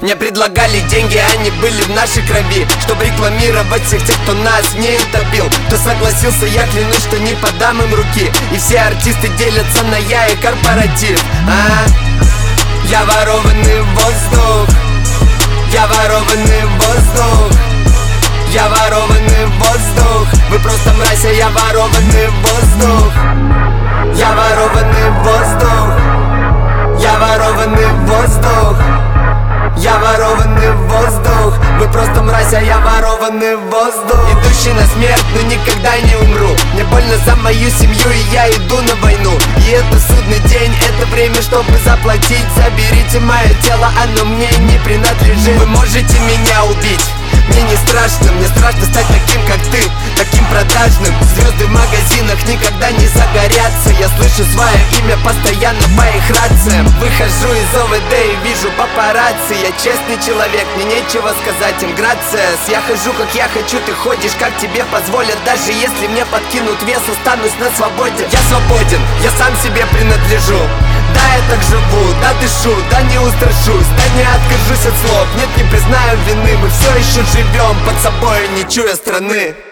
Мне предлагали деньги, они были в нашей крови, чтобы рекламировать всех тех, кто нас не утопил. Кто согласился, я клянусь, что не подам им руки. И все артисты делятся на я и корпоратив. Я ворованный воздух, я ворованный воздух, я ворованный воздух. Вы просто мразь, а я ворованный воздух. Я ворованный воздух, я ворованный воздух, я ворованный воздух. Вы просто мразь, а я ворованный воздух. Идущий на смерть, но никогда не умру. Мне больно за мою семью, и я иду на войну. И это судный день, это время, чтобы заплатить. Заберите мое тело, оно мне не принадлежит. Вы можете меня убить, мне не страшно. Мне страшно стать таким, как ты, таким продажным. Звезды в магазинах никогда не загорятся. Я слышу свое имя постоянно по их рациям. Выхожу из ОВД и вижу папарацци. Я честный человек, мне нечего сказать им грациас. Я хожу как я хочу, ты ходишь как тебе позволят. Даже если мне подкинут вес, останусь на свободе. Я свободен, я сам себе принадлежу. Да, я так живу, да дышу, да не устрашусь, да не откажусь от слов. Нет, не признаю вины, мы все еще живем под собой, не чуя страны.